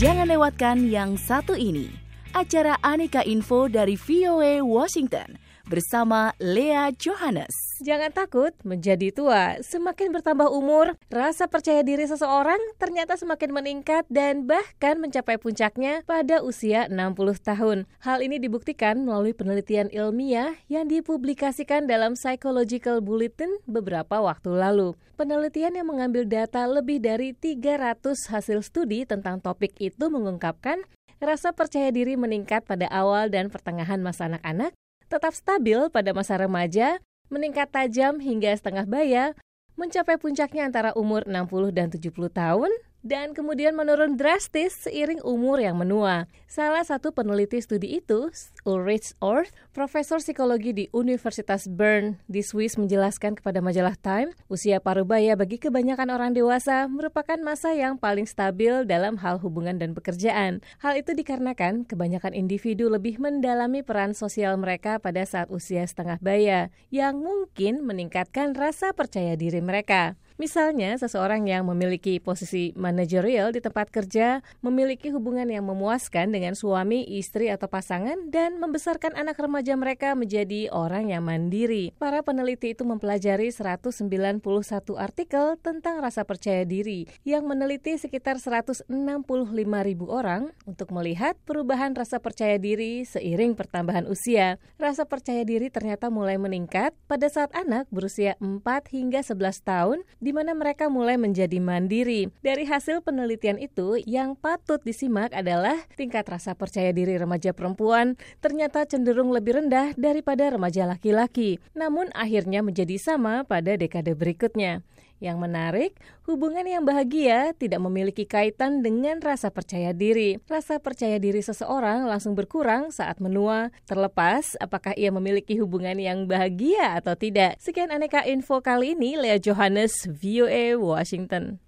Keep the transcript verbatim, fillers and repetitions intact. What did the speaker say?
Jangan lewatkan yang satu ini, acara Aneka Info dari V O A Washington bersama Lea Johannes. Jangan takut menjadi tua. Semakin bertambah umur, rasa percaya diri seseorang ternyata semakin meningkat dan bahkan mencapai puncaknya pada usia enam puluh tahun. Hal ini dibuktikan melalui penelitian ilmiah yang dipublikasikan dalam Psychological Bulletin beberapa waktu lalu. Penelitian yang mengambil data lebih dari tiga ratus hasil studi tentang topik itu mengungkapkan rasa percaya diri meningkat pada awal dan pertengahan masa anak-anak, tetap stabil pada masa remaja, meningkat tajam hingga setengah baya, mencapai puncaknya antara umur enam puluh dan tujuh puluh tahun, dan kemudian menurun drastis seiring umur yang menua. Salah satu peneliti studi itu, Ulrich Orth, profesor psikologi di Universitas Bern di Swiss, menjelaskan kepada majalah Time, usia parubaya bagi kebanyakan orang dewasa merupakan masa yang paling stabil dalam hal hubungan dan pekerjaan. Hal itu dikarenakan kebanyakan individu lebih mendalami peran sosial mereka pada saat usia setengah baya, yang mungkin meningkatkan rasa percaya diri mereka. Misalnya, seseorang yang memiliki posisi manajerial di tempat kerja, memiliki hubungan yang memuaskan dengan suami, istri, atau pasangan, dan membesarkan anak remaja mereka menjadi orang yang mandiri. Para peneliti itu mempelajari seratus sembilan puluh satu artikel tentang rasa percaya diri, yang meneliti sekitar seratus enam puluh lima ribu orang untuk melihat perubahan rasa percaya diri seiring pertambahan usia. Rasa percaya diri ternyata mulai meningkat pada saat anak berusia empat hingga sebelas tahun, di mana mereka mulai menjadi mandiri. Dari hasil penelitian itu, yang patut disimak adalah tingkat rasa percaya diri remaja perempuan ternyata cenderung lebih rendah daripada remaja laki-laki, namun akhirnya menjadi sama pada dekade berikutnya. Yang menarik, hubungan yang bahagia tidak memiliki kaitan dengan rasa percaya diri. Rasa percaya diri seseorang langsung berkurang saat menua, terlepas apakah ia memiliki hubungan yang bahagia atau tidak. Sekian Aneka Info kali ini, Lea Johannes, V O A Washington.